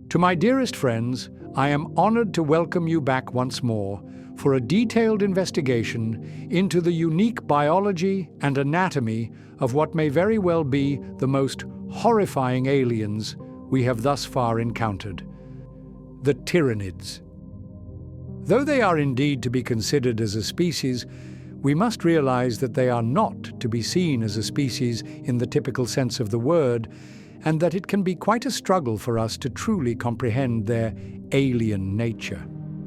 To my dearest friends, I am honored to welcome you back once more for a detailed investigation into the unique biology and anatomy of what may very well be the most horrifying aliens we have thus far encountered, the Tyranids. Though they are indeed to be considered as a species, we must realize that they are not to be seen as a species in the typical sense of the word, and that it can be quite a struggle for us to truly comprehend their alien nature.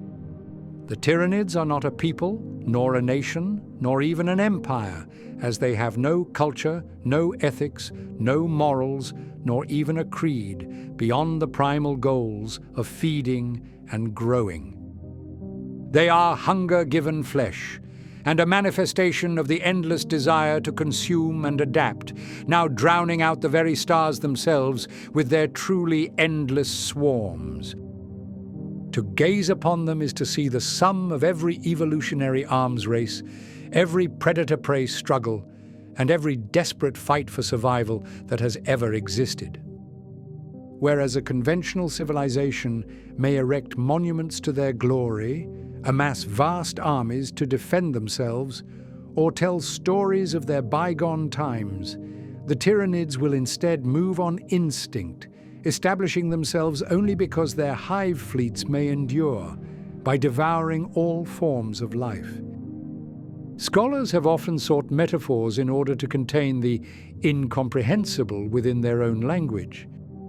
The Tyranids are not a people, nor a nation, nor even an empire, as they have no culture, no ethics, no morals, nor even a creed beyond the primal goals of feeding and growing. They are hunger-given flesh, and a manifestation of the endless desire to consume and adapt, now drowning out the very stars themselves with their truly endless swarms. To gaze upon them is to see the sum of every evolutionary arms race, every predator-prey struggle, and every desperate fight for survival that has ever existed. Whereas a conventional civilization may erect monuments to their glory, amass vast armies to defend themselves, or tell stories of their bygone times, the Tyranids will instead move on instinct, establishing themselves only because their hive fleets may endure, by devouring all forms of life. Scholars have often sought metaphors in order to contain the incomprehensible within their own language.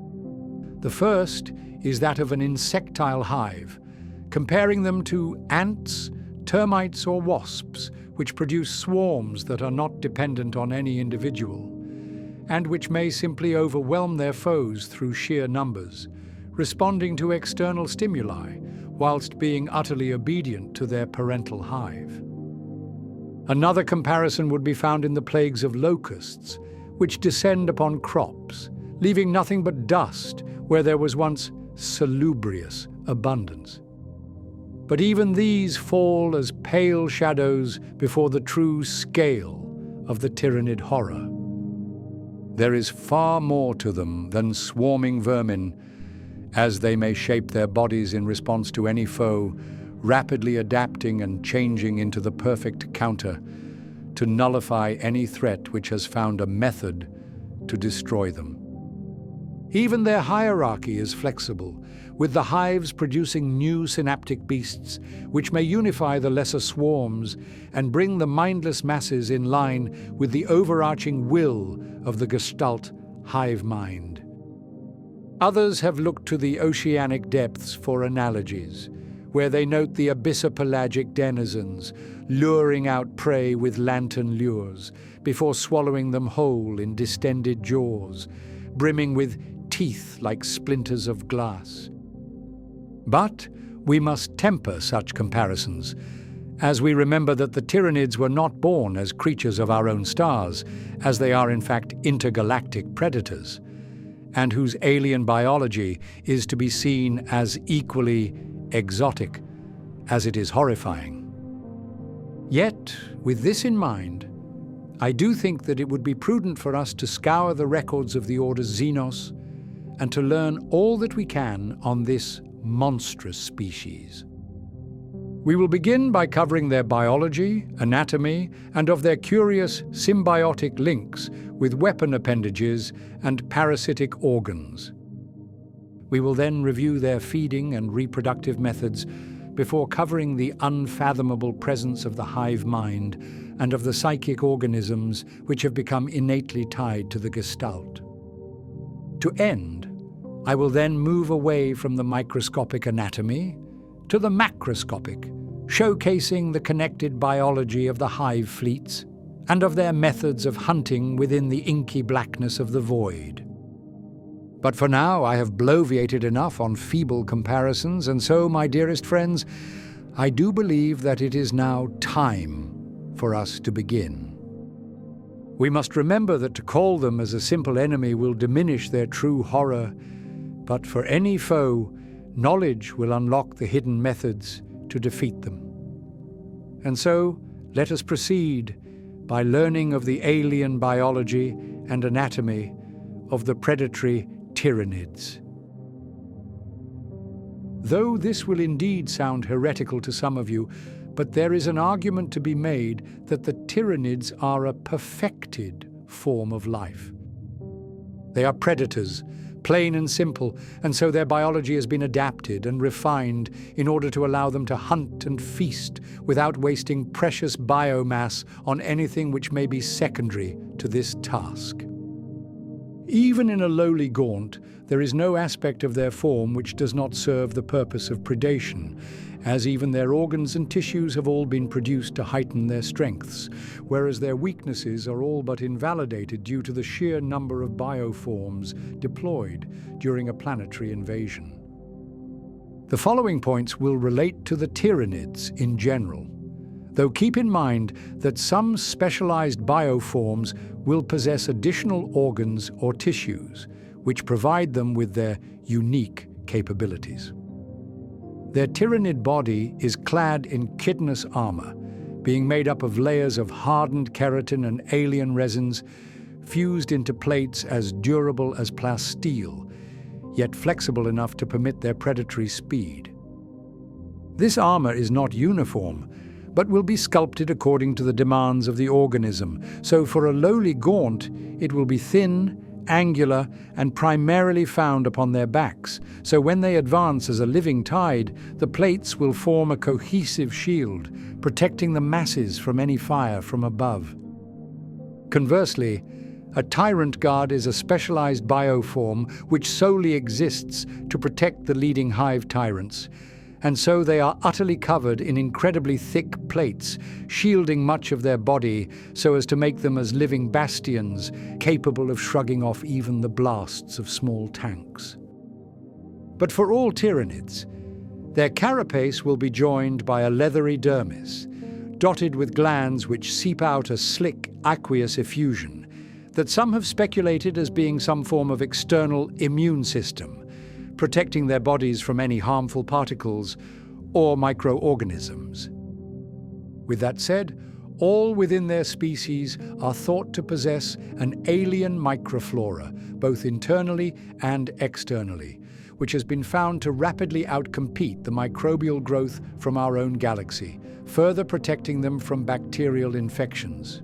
The first is that of an insectile hive, comparing them to ants, termites, or wasps, which produce swarms that are not dependent on any individual, and which may simply overwhelm their foes through sheer numbers, responding to external stimuli, whilst being utterly obedient to their parental hive. Another comparison would be found in the plagues of locusts, which descend upon crops, leaving nothing but dust where there was once salubrious abundance. But even these fall as pale shadows before the true scale of the Tyranid horror. There is far more to them than swarming vermin, as they may shape their bodies in response to any foe, rapidly adapting and changing into the perfect counter to nullify any threat which has found a method to destroy them. Even their hierarchy is flexible, with the hives producing new synaptic beasts which may unify the lesser swarms and bring the mindless masses in line with the overarching will of the Gestalt hive mind. Others have looked to the oceanic depths for analogies, where they note the abyssopelagic denizens luring out prey with lantern lures before swallowing them whole in distended jaws, brimming with teeth like splinters of glass. But we must temper such comparisons, as we remember that the Tyranids were not born as creatures of our own stars, as they are in fact intergalactic predators, and whose alien biology is to be seen as equally exotic as it is horrifying. Yet, with this in mind, I do think that it would be prudent for us to scour the records of the Order Xenos and to learn all that we can on this monstrous species. We will begin by covering their biology, anatomy, and of their curious symbiotic links with weapon appendages and parasitic organs. We will then review their feeding and reproductive methods before covering the unfathomable presence of the hive mind and of the psychic organisms which have become innately tied to the Gestalt. To end, I will then move away from the microscopic anatomy to the macroscopic, showcasing the connected biology of the hive fleets and of their methods of hunting within the inky blackness of the void. But for now, I have bloviated enough on feeble comparisons, and so, my dearest friends, I do believe that it is now time for us to begin. We must remember that to call them as a simple enemy will diminish their true horror, but for any foe, knowledge will unlock the hidden methods to defeat them. And so, let us proceed by learning of the alien biology and anatomy of the predatory Tyranids. Though this will indeed sound heretical to some of you, but there is an argument to be made that the tyranids are a perfected form of life. They are predators, plain and simple, and so their biology has been adapted and refined in order to allow them to hunt and feast without wasting precious biomass on anything which may be secondary to this task. Even in a lowly gaunt, there is no aspect of their form which does not serve the purpose of predation, as even their organs and tissues have all been produced to heighten their strengths, whereas their weaknesses are all but invalidated due to the sheer number of bioforms deployed during a planetary invasion. The following points will relate to the tyranids in general, though keep in mind that some specialized bioforms will possess additional organs or tissues, which provide them with their unique capabilities. Their tyranid body is clad in chitinous armor, being made up of layers of hardened keratin and alien resins fused into plates as durable as plasteel, yet flexible enough to permit their predatory speed. This armor is not uniform, but will be sculpted according to the demands of the organism, so for a lowly gaunt, it will be thin, angular, and primarily found upon their backs, so when they advance as a living tide, the plates will form a cohesive shield, protecting the masses from any fire from above. Conversely, a tyrant guard is a specialized bioform which solely exists to protect the leading hive tyrants, and so they are utterly covered in incredibly thick plates, shielding much of their body so as to make them as living bastions, capable of shrugging off even the blasts of small tanks. But for all tyranids, their carapace will be joined by a leathery dermis, dotted with glands which seep out a slick aqueous effusion that some have speculated as being some form of external immune system, protecting their bodies from any harmful particles or microorganisms. With that said, all within their species are thought to possess an alien microflora, both internally and externally, which has been found to rapidly outcompete the microbial growth from our own galaxy, further protecting them from bacterial infections.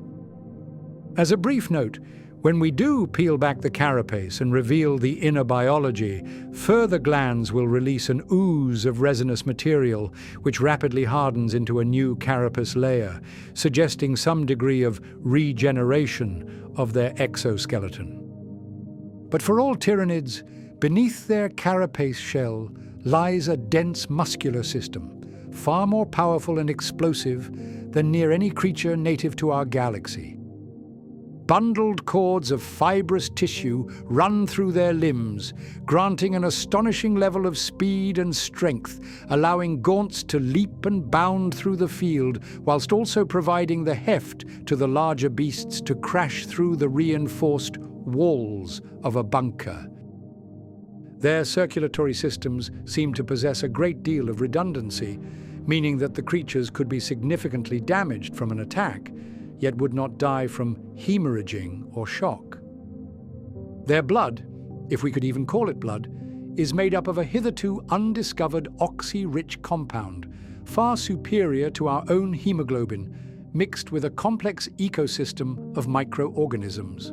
As a brief note, when we do peel back the carapace and reveal the inner biology, further glands will release an ooze of resinous material which rapidly hardens into a new carapace layer, suggesting some degree of regeneration of their exoskeleton. But for all tyranids, beneath their carapace shell lies a dense muscular system, far more powerful and explosive than near any creature native to our galaxy. Bundled cords of fibrous tissue run through their limbs, granting an astonishing level of speed and strength, allowing gaunts to leap and bound through the field, whilst also providing the heft to the larger beasts to crash through the reinforced walls of a bunker. Their circulatory systems seem to possess a great deal of redundancy, meaning that the creatures could be significantly damaged from an attack, yet would not die from hemorrhaging or shock. Their blood, if we could even call it blood, is made up of a hitherto undiscovered oxy-rich compound, far superior to our own hemoglobin, mixed with a complex ecosystem of microorganisms.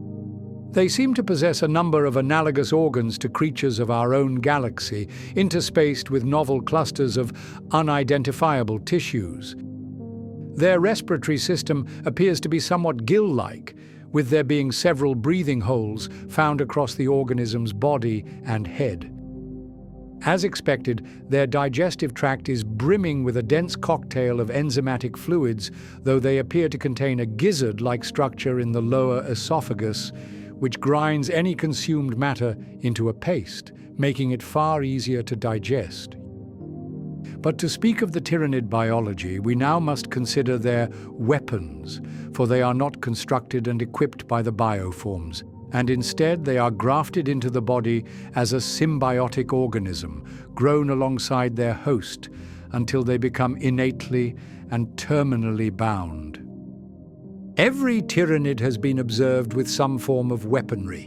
They seem to possess a number of analogous organs to creatures of our own galaxy, interspaced with novel clusters of unidentifiable tissues. Their respiratory system appears to be somewhat gill-like, with there being several breathing holes found across the organism's body and head. As expected, their digestive tract is brimming with a dense cocktail of enzymatic fluids, though they appear to contain a gizzard-like structure in the lower esophagus, which grinds any consumed matter into a paste, making it far easier to digest. But to speak of the tyranid biology, we now must consider their weapons, for they are not constructed and equipped by the bioforms, and instead they are grafted into the body as a symbiotic organism, grown alongside their host, until they become innately and terminally bound. Every tyranid has been observed with some form of weaponry,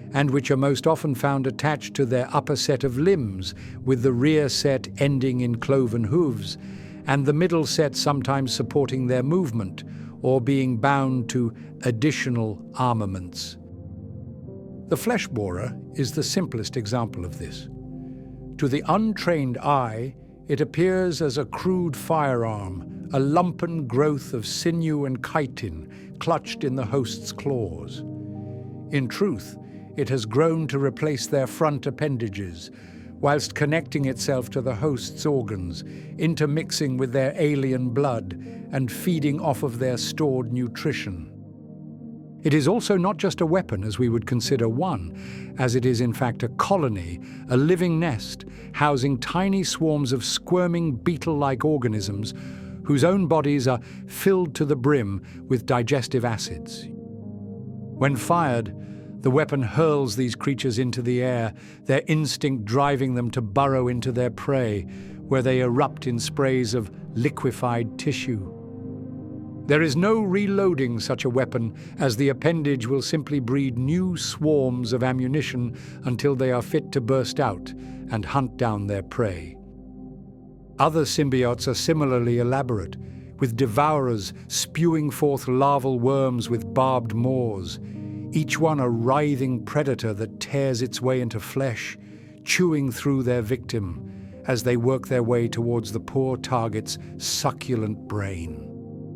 and which are most often found attached to their upper set of limbs, with the rear set ending in cloven hooves, and the middle set sometimes supporting their movement or being bound to additional armaments. The flesh borer is the simplest example of this. To the untrained eye, it appears as a crude firearm, a lumpen growth of sinew and chitin clutched in the host's claws. In truth, it has grown to replace their front appendages, whilst connecting itself to the host's organs, intermixing with their alien blood and feeding off of their stored nutrition. It is also not just a weapon as we would consider one, as it is in fact a colony, a living nest, housing tiny swarms of squirming beetle-like organisms whose own bodies are filled to the brim with digestive acids. When fired, the weapon hurls these creatures into the air, their instinct driving them to burrow into their prey, where they erupt in sprays of liquefied tissue. There is no reloading such a weapon, as the appendage will simply breed new swarms of ammunition until they are fit to burst out and hunt down their prey. Other symbiotes are similarly elaborate, with devourers spewing forth larval worms with barbed maws, each one a writhing predator that tears its way into flesh, chewing through their victim as they work their way towards the poor target's succulent brain.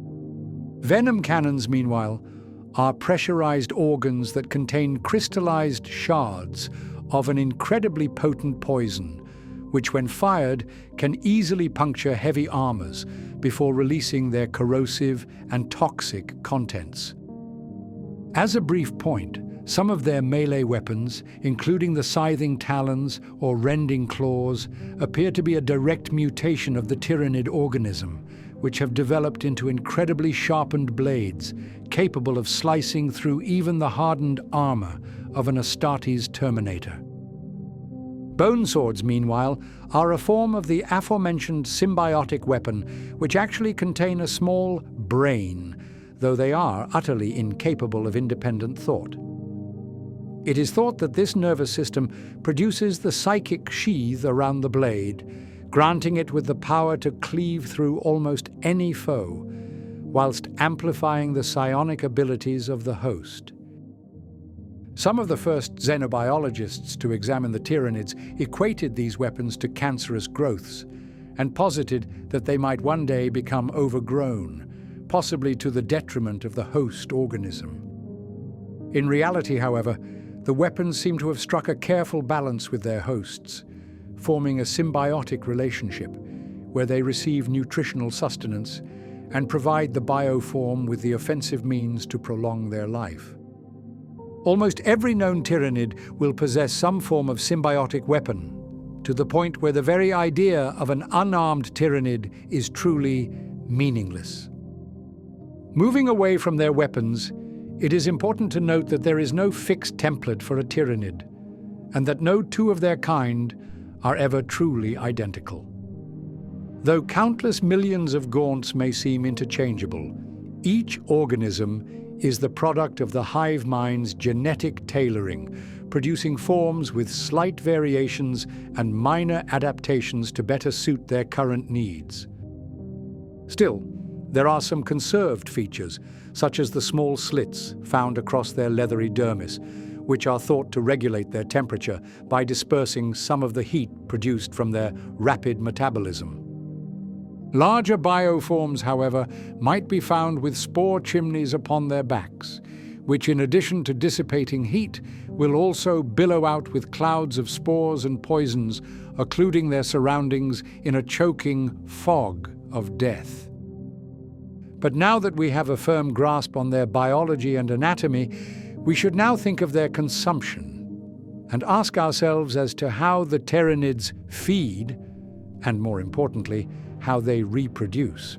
Venom cannons, meanwhile, are pressurized organs that contain crystallized shards of an incredibly potent poison, which when fired can easily puncture heavy armors before releasing their corrosive and toxic contents. As a brief point, some of their melee weapons, including the scything talons or rending claws, appear to be a direct mutation of the tyrannid organism, which have developed into incredibly sharpened blades, capable of slicing through even the hardened armor of an Astartes Terminator. Bone swords, meanwhile, are a form of the aforementioned symbiotic weapon, which actually contain a small brain, though they are utterly incapable of independent thought. It is thought that this nervous system produces the psychic sheath around the blade, granting it with the power to cleave through almost any foe, whilst amplifying the psionic abilities of the host. Some of the first xenobiologists to examine the tyrannids equated these weapons to cancerous growths, and posited that they might one day become overgrown, possibly to the detriment of the host organism. In reality, however, the weapons seem to have struck a careful balance with their hosts, forming a symbiotic relationship where they receive nutritional sustenance and provide the bioform with the offensive means to prolong their life. Almost every known tyrannid will possess some form of symbiotic weapon, to the point where the very idea of an unarmed tyrannid is truly meaningless. Moving away from their weapons, it is important to note that there is no fixed template for a tyrannid, and that no two of their kind are ever truly identical. Though countless millions of gaunts may seem interchangeable, each organism is the product of the hive mind's genetic tailoring, producing forms with slight variations and minor adaptations to better suit their current needs. Still, there are some conserved features, such as the small slits found across their leathery dermis, which are thought to regulate their temperature by dispersing some of the heat produced from their rapid metabolism. Larger bioforms, however, might be found with spore chimneys upon their backs, which in addition to dissipating heat, will also billow out with clouds of spores and poisons, occluding their surroundings in a choking fog of death. But now that we have a firm grasp on their biology and anatomy, we should now think of their consumption and ask ourselves as to how the tyrannids feed, and more importantly, how they reproduce.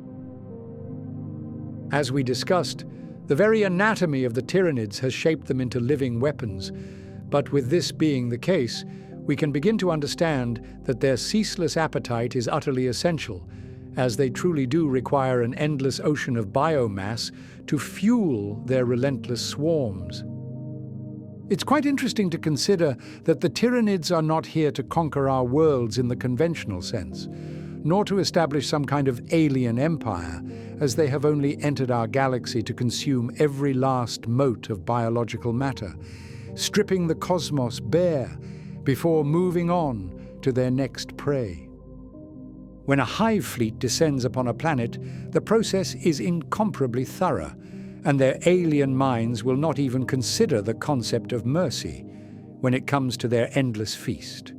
As we discussed, the very anatomy of the tyrannids has shaped them into living weapons, but with this being the case, we can begin to understand that their ceaseless appetite is utterly essential, as they truly do require an endless ocean of biomass to fuel their relentless swarms. It's quite interesting to consider that the Tyranids are not here to conquer our worlds in the conventional sense, nor to establish some kind of alien empire, as they have only entered our galaxy to consume every last mote of biological matter, stripping the cosmos bare before moving on to their next prey. When a hive fleet descends upon a planet, the process is incomparably thorough, and their alien minds will not even consider the concept of mercy when it comes to their endless feast.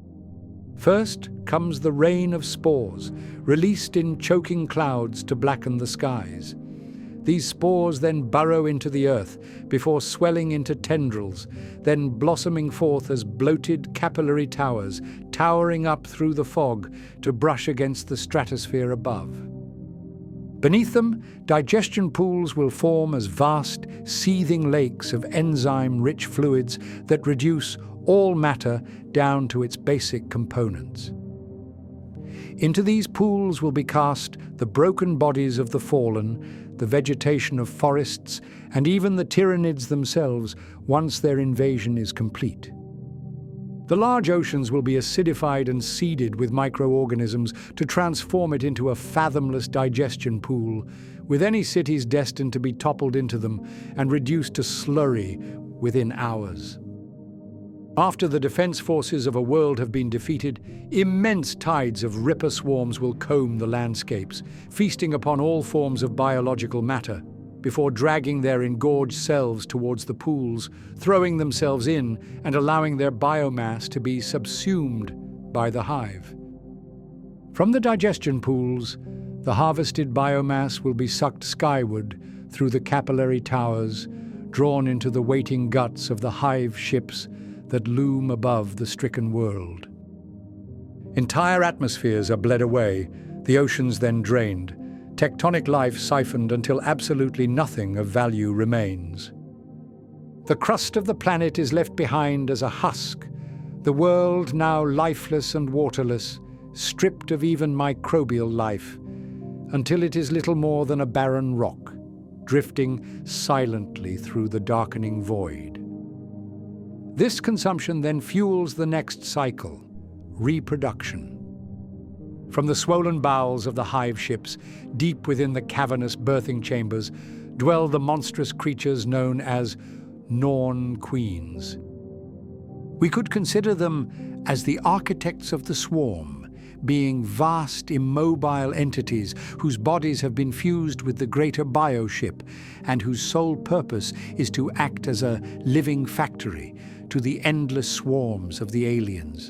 First comes the rain of spores, released in choking clouds to blacken the skies. These spores then burrow into the earth before swelling into tendrils, then blossoming forth as bloated capillary towers, towering up through the fog to brush against the stratosphere above. Beneath them, digestion pools will form as vast, seething lakes of enzyme-rich fluids that reduce all matter down to its basic components. Into these pools will be cast the broken bodies of the fallen, the vegetation of forests, and even the Tyranids themselves once their invasion is complete. The large oceans will be acidified and seeded with microorganisms to transform it into a fathomless digestion pool, with any cities destined to be toppled into them and reduced to slurry within hours. After the defense forces of a world have been defeated, immense tides of ripper swarms will comb the landscapes, feasting upon all forms of biological matter, before dragging their engorged selves towards the pools, throwing themselves in and allowing their biomass to be subsumed by the hive. From the digestion pools, the harvested biomass will be sucked skyward through the capillary towers, drawn into the waiting guts of the hive ships that loom above the stricken world. Entire atmospheres are bled away, the oceans then drained, tectonic life siphoned until absolutely nothing of value remains. The crust of the planet is left behind as a husk, the world now lifeless and waterless, stripped of even microbial life, until it is little more than a barren rock, drifting silently through the darkening void. This consumption then fuels the next cycle, reproduction. From the swollen bowels of the hive ships, deep within the cavernous birthing chambers, dwell the monstrous creatures known as Norn queens. We could consider them as the architects of the swarm, being vast, immobile entities whose bodies have been fused with the greater bioship and whose sole purpose is to act as a living factory to the endless swarms of the aliens.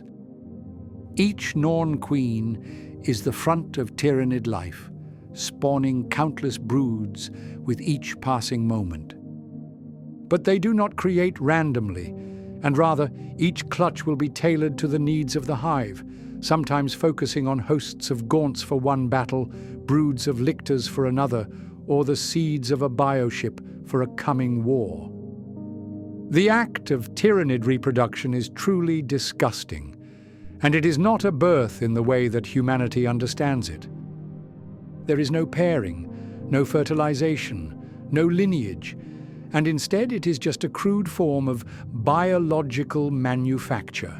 Each Norn queen is the front of Tyranid life, spawning countless broods with each passing moment. But they do not create randomly, and rather each clutch will be tailored to the needs of the hive, sometimes focusing on hosts of gaunts for one battle, broods of lictors for another, or the seeds of a bioship for a coming war. The act of Tyranid reproduction is truly disgusting, and it is not a birth in the way that humanity understands it. There is no pairing, no fertilization, no lineage, and instead it is just a crude form of biological manufacture.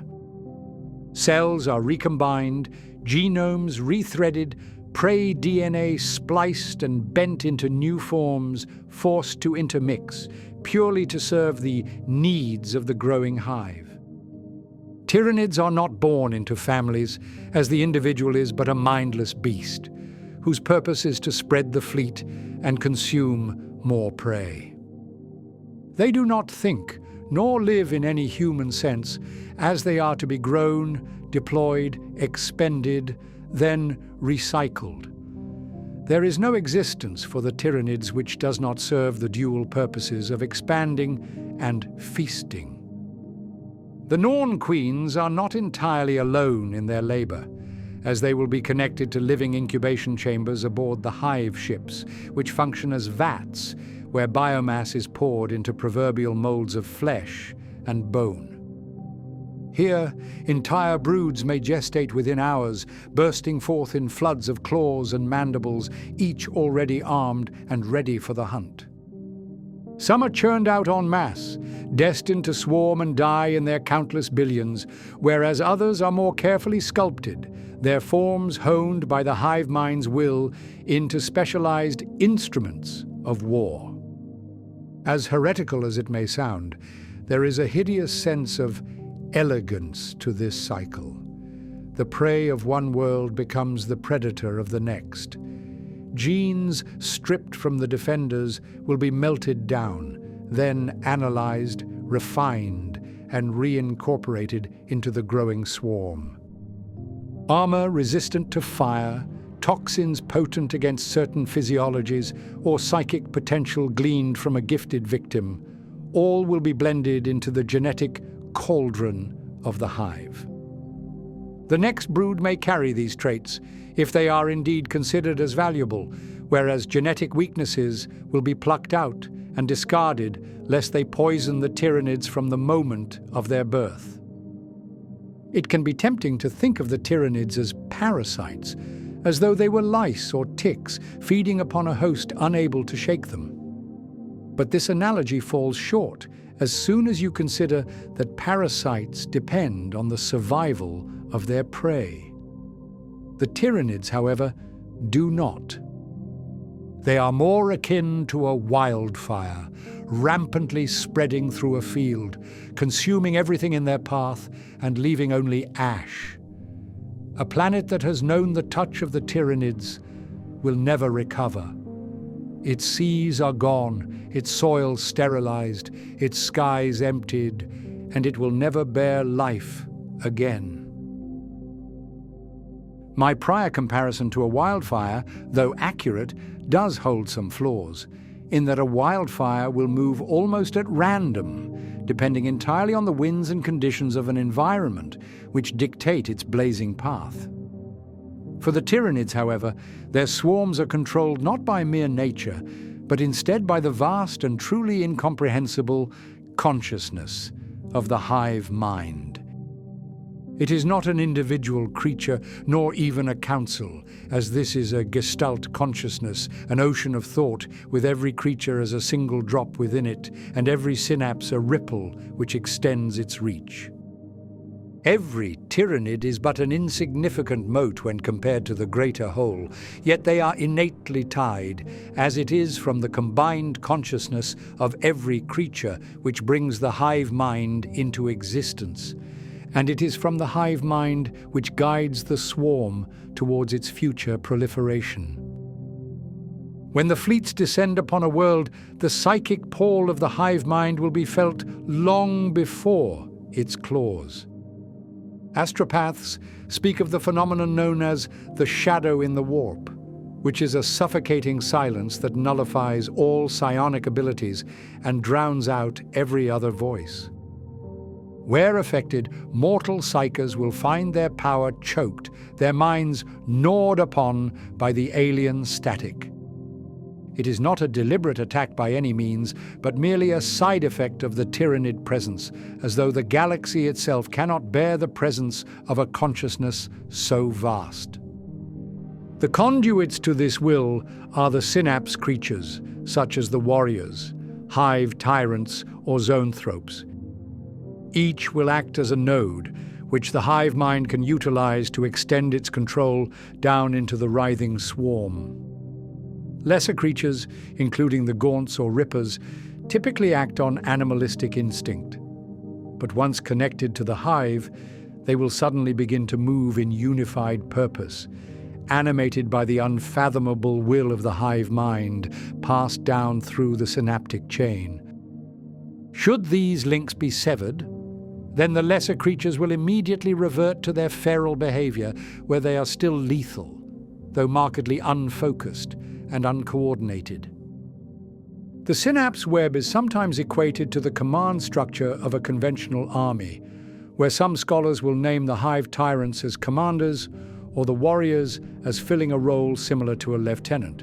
Cells are recombined, genomes rethreaded, prey DNA spliced and bent into new forms, forced to intermix, purely to serve the needs of the growing hive. Tyranids are not born into families, as the individual is but a mindless beast, whose purpose is to spread the fleet and consume more prey. They do not think, nor live in any human sense, as they are to be grown, deployed, expended, then recycled. There is no existence for the Tyranids which does not serve the dual purposes of expanding and feasting. The Norn queens are not entirely alone in their labor, as they will be connected to living incubation chambers aboard the hive ships, which function as vats where biomass is poured into proverbial molds of flesh and bone. Here, entire broods may gestate within hours, bursting forth in floods of claws and mandibles, each already armed and ready for the hunt. Some are churned out en masse, destined to swarm and die in their countless billions, whereas others are more carefully sculpted, their forms honed by the hive mind's will into specialized instruments of war. As heretical as it may sound, there is a hideous sense of elegance to this cycle. The prey of one world becomes the predator of the next. Genes stripped from the defenders will be melted down, then analyzed, refined, and reincorporated into the growing swarm. Armor resistant to fire, toxins potent against certain physiologies, or psychic potential gleaned from a gifted victim, all will be blended into the genetic cauldron of the hive. The next brood may carry these traits, if they are indeed considered as valuable, whereas genetic weaknesses will be plucked out and discarded lest they poison the Tyranids from the moment of their birth. It can be tempting to think of the Tyranids as parasites, as though they were lice or ticks feeding upon a host unable to shake them. But this analogy falls short as soon as you consider that parasites depend on the survival of their prey. The Tyranids, however, do not. They are more akin to a wildfire, rampantly spreading through a field, consuming everything in their path and leaving only ash. A planet that has known the touch of the Tyranids will never recover. Its seas are gone, its soil sterilized, its skies emptied, and it will never bear life again. My prior comparison to a wildfire, though accurate, does hold some flaws, in that a wildfire will move almost at random, depending entirely on the winds and conditions of an environment which dictate its blazing path. For the Tyranids, however, their swarms are controlled not by mere nature, but instead by the vast and truly incomprehensible consciousness of the hive mind. It is not an individual creature, nor even a council, as this is a gestalt consciousness, an ocean of thought, with every creature as a single drop within it, and every synapse a ripple which extends its reach. Every Tyranid is but an insignificant mote when compared to the greater whole, yet they are innately tied, as it is from the combined consciousness of every creature which brings the hive mind into existence. And it is from the hive mind which guides the swarm towards its future proliferation. When the fleets descend upon a world, the psychic pall of the hive mind will be felt long before its claws. Astropaths speak of the phenomenon known as the shadow in the warp, which is a suffocating silence that nullifies all psionic abilities and drowns out every other voice. Where affected, mortal psychers will find their power choked, their minds gnawed upon by the alien static. It is not a deliberate attack by any means, but merely a side effect of the Tyranid presence, as though the galaxy itself cannot bear the presence of a consciousness so vast. The conduits to this will are the synapse creatures, such as the warriors, hive tyrants, or zoanthropes. Each will act as a node, which the hive mind can utilize to extend its control down into the writhing swarm. Lesser creatures, including the gaunts or rippers, typically act on animalistic instinct. But once connected to the hive, they will suddenly begin to move in unified purpose, animated by the unfathomable will of the hive mind passed down through the synaptic chain. Should these links be severed, then the lesser creatures will immediately revert to their feral behavior, where they are still lethal, though markedly unfocused and uncoordinated. The synapse web is sometimes equated to the command structure of a conventional army, where some scholars will name the hive tyrants as commanders or the warriors as filling a role similar to a lieutenant.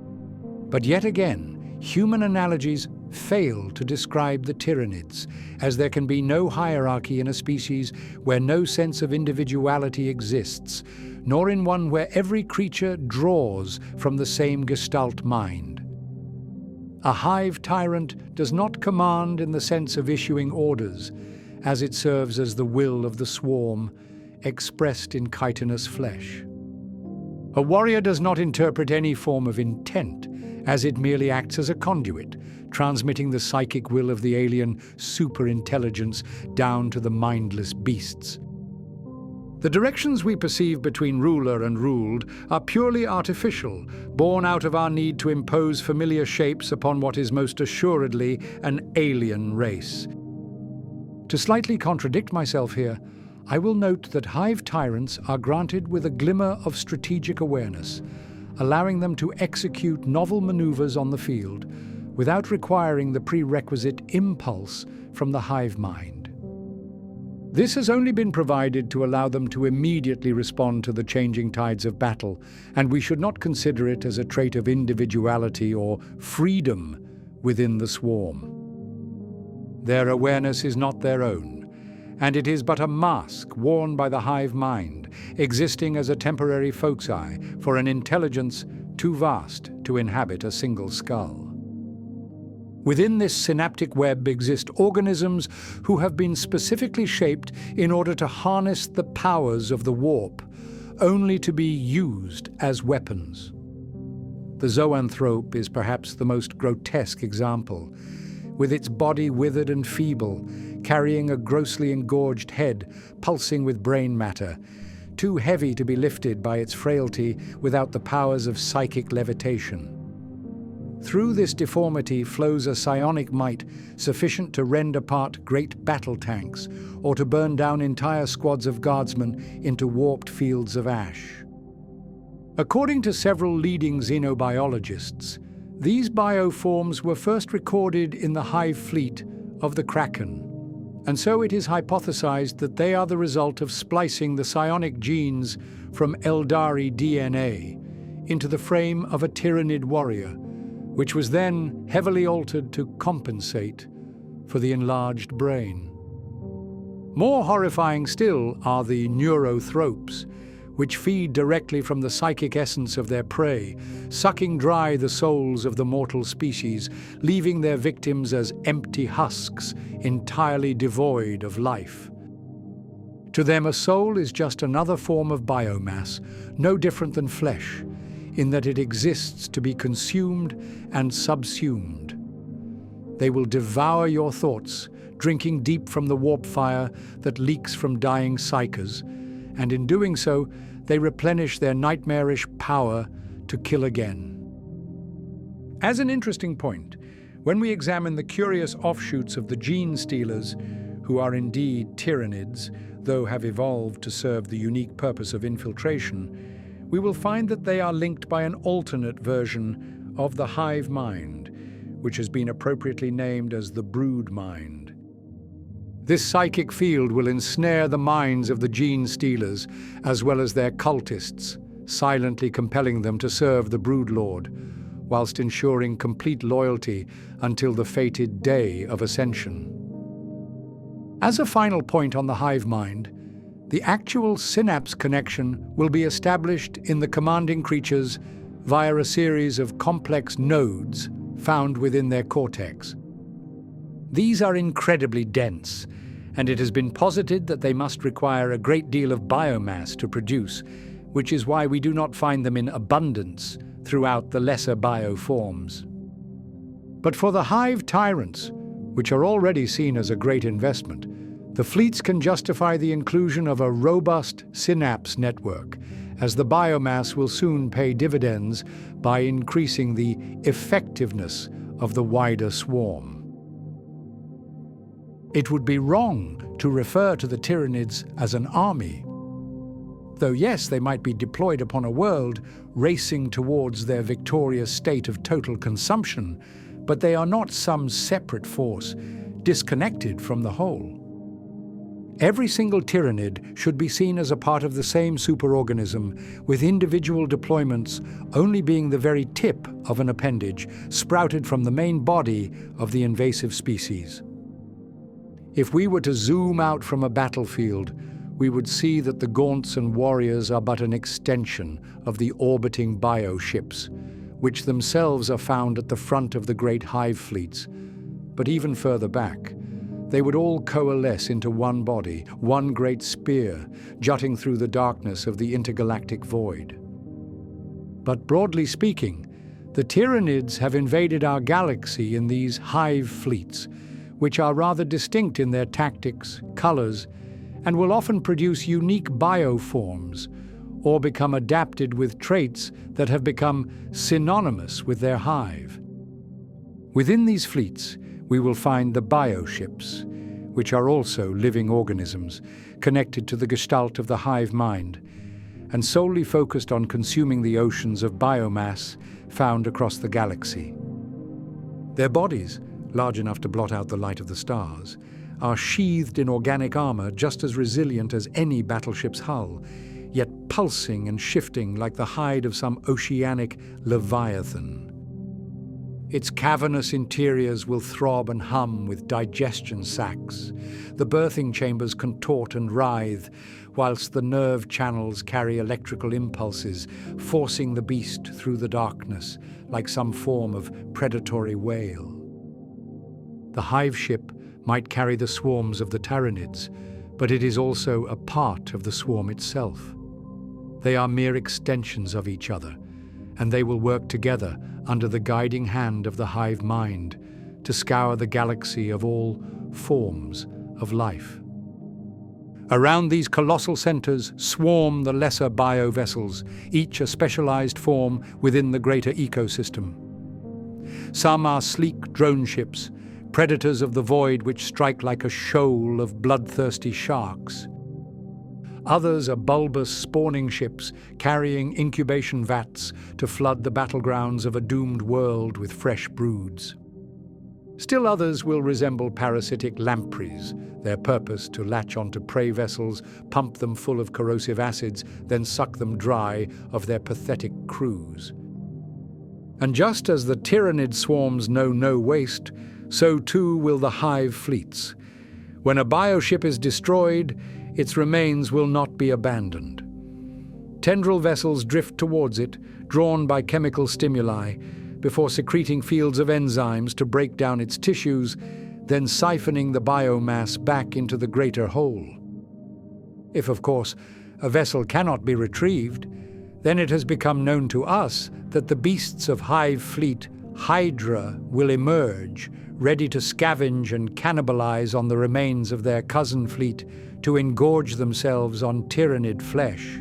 But yet again, human analogies fail to describe the Tyranids, as there can be no hierarchy in a species where no sense of individuality exists, nor in one where every creature draws from the same gestalt mind. A hive tyrant does not command in the sense of issuing orders, as it serves as the will of the swarm, expressed in chitinous flesh. A warrior does not interpret any form of intent, as it merely acts as a conduit, transmitting the psychic will of the alien superintelligence down to the mindless beasts. The directions we perceive between ruler and ruled are purely artificial, born out of our need to impose familiar shapes upon what is most assuredly an alien race. To slightly contradict myself here, I will note that hive tyrants are granted with a glimmer of strategic awareness, allowing them to execute novel maneuvers on the field without requiring the prerequisite impulse from the hive mind. This has only been provided to allow them to immediately respond to the changing tides of battle, and we should not consider it as a trait of individuality or freedom within the swarm. Their awareness is not their own, and it is but a mask worn by the hive mind, existing as a temporary foci for an intelligence too vast to inhabit a single skull. Within this synaptic web exist organisms who have been specifically shaped in order to harness the powers of the warp, only to be used as weapons. The zoanthrope is perhaps the most grotesque example, with its body withered and feeble, carrying a grossly engorged head pulsing with brain matter, too heavy to be lifted by its frailty without the powers of psychic levitation. Through this deformity flows a psionic might sufficient to rend apart great battle tanks or to burn down entire squads of guardsmen into warped fields of ash. According to several leading xenobiologists, these bioforms were first recorded in the hive fleet of the Kraken, and so it is hypothesized that they are the result of splicing the psionic genes from Eldari DNA into the frame of a Tyranid warrior, which was then heavily altered to compensate for the enlarged brain. More horrifying still are the neurothropes, which feed directly from the psychic essence of their prey, sucking dry the souls of the mortal species, leaving their victims as empty husks, entirely devoid of life. To them, a soul is just another form of biomass, no different than flesh, in that it exists to be consumed and subsumed. They will devour your thoughts, drinking deep from the warp fire that leaks from dying psyches, and in doing so, they replenish their nightmarish power to kill again. As an interesting point, when we examine the curious offshoots of the gene stealers, who are indeed Tyranids, though have evolved to serve the unique purpose of infiltration, we will find that they are linked by an alternate version of the hive mind, which has been appropriately named as the brood mind. This psychic field will ensnare the minds of the gene stealers as well as their cultists, silently compelling them to serve the brood lord, whilst ensuring complete loyalty until the fated day of ascension. As a final point on the hive mind, the actual synapse connection will be established in the commanding creatures via a series of complex nodes found within their cortex. These are incredibly dense, and it has been posited that they must require a great deal of biomass to produce, which is why we do not find them in abundance throughout the lesser bioforms. But for the hive tyrants, which are already seen as a great investment, the fleets can justify the inclusion of a robust synapse network, as the biomass will soon pay dividends by increasing the effectiveness of the wider swarm. It would be wrong to refer to the Tyranids as an army. Though yes, they might be deployed upon a world racing towards their victorious state of total consumption, but they are not some separate force, disconnected from the whole. Every single Tyranid should be seen as a part of the same superorganism, with individual deployments only being the very tip of an appendage sprouted from the main body of the invasive species. If we were to zoom out from a battlefield, we would see that the gaunts and warriors are but an extension of the orbiting bioships, which themselves are found at the front of the great hive fleets, but even further back. They would all coalesce into one body, one great spear, jutting through the darkness of the intergalactic void. But broadly speaking, the Tyranids have invaded our galaxy in these hive fleets, which are rather distinct in their tactics, colors, and will often produce unique bioforms, or become adapted with traits that have become synonymous with their hive. Within these fleets, we will find the bioships, which are also living organisms connected to the gestalt of the hive mind, and solely focused on consuming the oceans of biomass found across the galaxy. Their bodies, large enough to blot out the light of the stars, are sheathed in organic armor just as resilient as any battleship's hull, yet pulsing and shifting like the hide of some oceanic leviathan. Its cavernous interiors will throb and hum with digestion sacs. The birthing chambers contort and writhe, whilst the nerve channels carry electrical impulses, forcing the beast through the darkness like some form of predatory whale. The hive ship might carry the swarms of the Tyranids, but it is also a part of the swarm itself. They are mere extensions of each other, and they will work together under the guiding hand of the hive mind to scour the galaxy of all forms of life. Around these colossal centers swarm the lesser biovessels, each a specialized form within the greater ecosystem. Some are sleek drone ships, predators of the void which strike like a shoal of bloodthirsty sharks. Others are bulbous spawning ships carrying incubation vats to flood the battlegrounds of a doomed world with fresh broods. Still others will resemble parasitic lampreys, their purpose to latch onto prey vessels, pump them full of corrosive acids, then suck them dry of their pathetic crews. And just as the Tyranid swarms know no waste, so too will the hive fleets. When a bioship is destroyed, its remains will not be abandoned. Tendril vessels drift towards it, drawn by chemical stimuli, before secreting fields of enzymes to break down its tissues, then siphoning the biomass back into the greater whole. If, of course, a vessel cannot be retrieved, then it has become known to us that the beasts of Hive Fleet, Hydra, will emerge, ready to scavenge and cannibalize on the remains of their cousin fleet to engorge themselves on Tyranid flesh.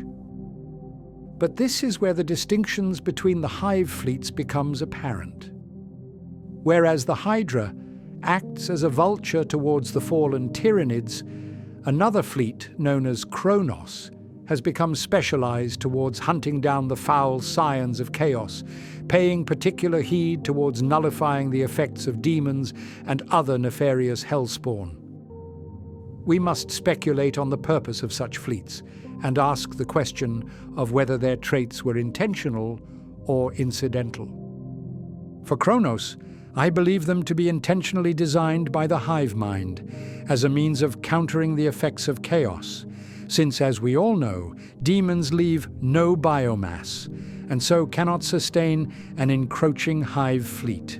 But this is where the distinctions between the hive fleets becomes apparent. Whereas the Hydra acts as a vulture towards the fallen Tyranids, another fleet, known as Kronos, has become specialized towards hunting down the foul scions of chaos, paying particular heed towards nullifying the effects of demons and other nefarious hellspawn. We must speculate on the purpose of such fleets and ask the question of whether their traits were intentional or incidental. For Kronos, I believe them to be intentionally designed by the hive mind as a means of countering the effects of chaos, since, as we all know, demons leave no biomass and so cannot sustain an encroaching hive fleet.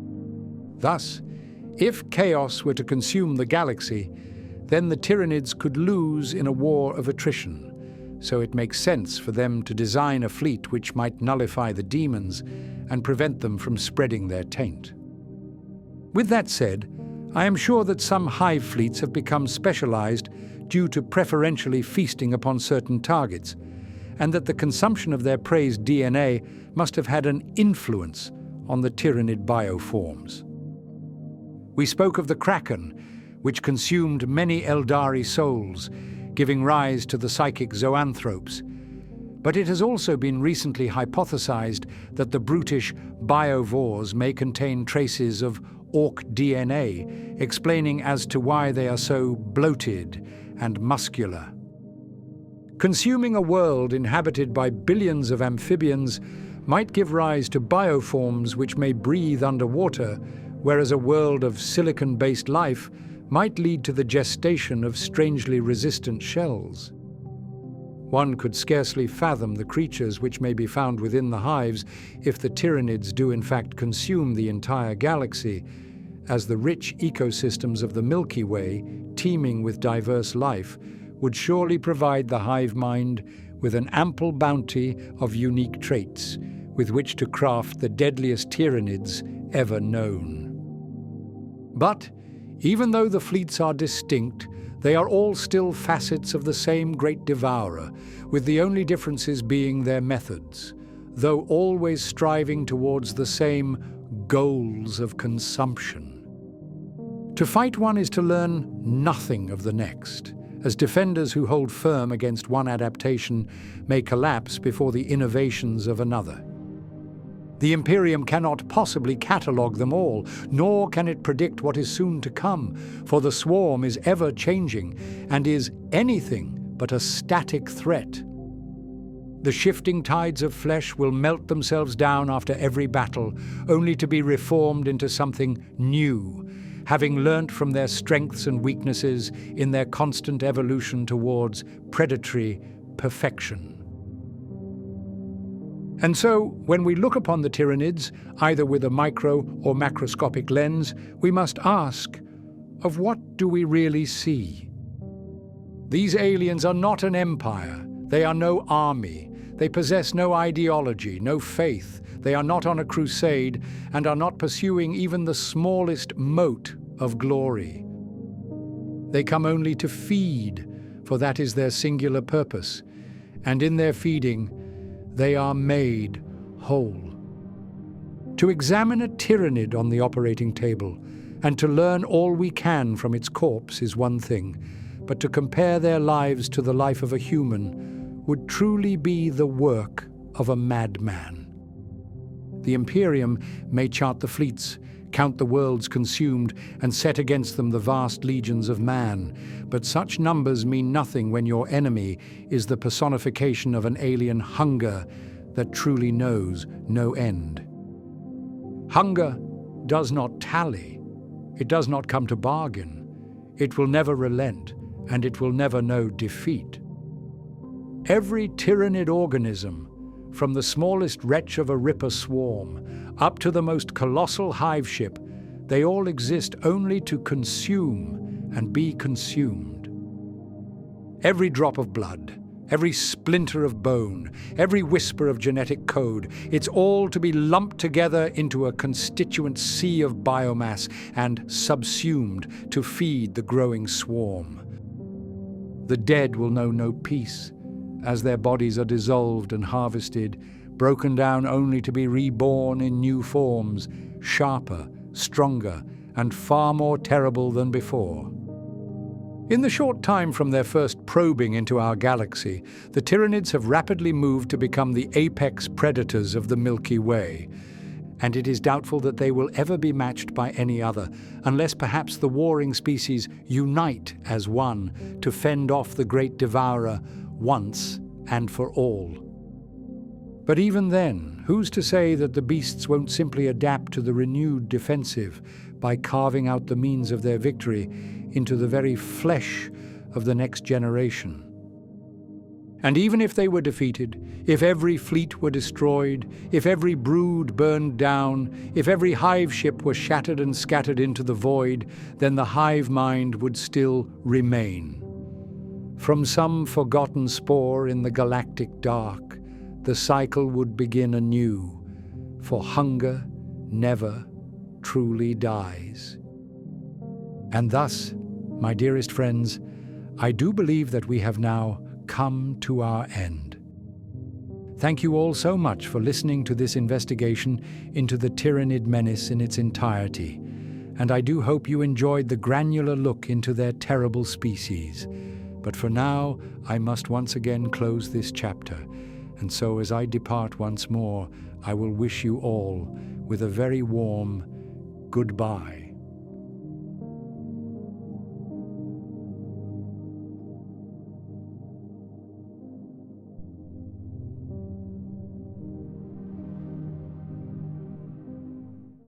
Thus, if chaos were to consume the galaxy, then the Tyranids could lose in a war of attrition, so it makes sense for them to design a fleet which might nullify the demons and prevent them from spreading their taint. With that said, I am sure that some hive fleets have become specialized due to preferentially feasting upon certain targets, and that the consumption of their prey's DNA must have had an influence on the Tyranid bioforms. We spoke of the Kraken, which consumed many Eldari souls, giving rise to the psychic zoanthropes. But it has also been recently hypothesized that the brutish biovores may contain traces of orc DNA, explaining as to why they are so bloated and muscular. Consuming a world inhabited by billions of amphibians might give rise to bioforms which may breathe underwater, whereas a world of silicon-based life might lead to the gestation of strangely resistant shells. One could scarcely fathom the creatures which may be found within the hives if the Tyranids do in fact consume the entire galaxy, as the rich ecosystems of the Milky Way, teeming with diverse life, would surely provide the hive mind with an ample bounty of unique traits with which to craft the deadliest Tyranids ever known. But even though the fleets are distinct, they are all still facets of the same great devourer, with the only differences being their methods, though always striving towards the same goals of consumption. To fight one is to learn nothing of the next, as defenders who hold firm against one adaptation may collapse before the innovations of another. The Imperium cannot possibly catalogue them all, nor can it predict what is soon to come, for the swarm is ever changing and is anything but a static threat. The shifting tides of flesh will melt themselves down after every battle, only to be reformed into something new, having learnt from their strengths and weaknesses in their constant evolution towards predatory perfection. And so, when we look upon the Tyranids, either with a micro or macroscopic lens, we must ask, of what do we really see? These aliens are not an empire. They are no army. They possess no ideology, no faith. They are not on a crusade and are not pursuing even the smallest mote of glory. They come only to feed, for that is their singular purpose, and in their feeding, they are made whole. To examine a Tyranid on the operating table and to learn all we can from its corpse is one thing, but to compare their lives to the life of a human would truly be the work of a madman. The Imperium may chart the fleets, count the worlds consumed, and set against them the vast legions of man, but such numbers mean nothing when your enemy is the personification of an alien hunger that truly knows no end. Hunger does not tally. It does not come to bargain. It will never relent, and it will never know defeat. Every Tyranid organism, from the smallest wretch of a Ripper swarm up to the most colossal hive ship, they all exist only to consume and be consumed. Every drop of blood, every splinter of bone, every whisper of genetic code, it's all to be lumped together into a constituent sea of biomass and subsumed to feed the growing swarm. The dead will know no peace, as their bodies are dissolved and harvested, broken down only to be reborn in new forms, sharper, stronger, and far more terrible than before. In the short time from their first probing into our galaxy, the Tyranids have rapidly moved to become the apex predators of the Milky Way, and it is doubtful that they will ever be matched by any other, unless perhaps the warring species unite as one to fend off the great devourer once and for all. But even then, who's to say that the beasts won't simply adapt to the renewed defensive by carving out the means of their victory into the very flesh of the next generation? And even if they were defeated, if every fleet were destroyed, if every brood burned down, if every hive ship were shattered and scattered into the void, then the hive mind would still remain. From some forgotten spore in the galactic dark, the cycle would begin anew, for hunger never truly dies. And thus, my dearest friends, I do believe that we have now come to our end. Thank you all so much for listening to this investigation into the Tyranid menace in its entirety, and I do hope you enjoyed the granular look into their terrible species. But for now, I must once again close this chapter, and so as I depart once more, I will wish you all with a very warm goodbye.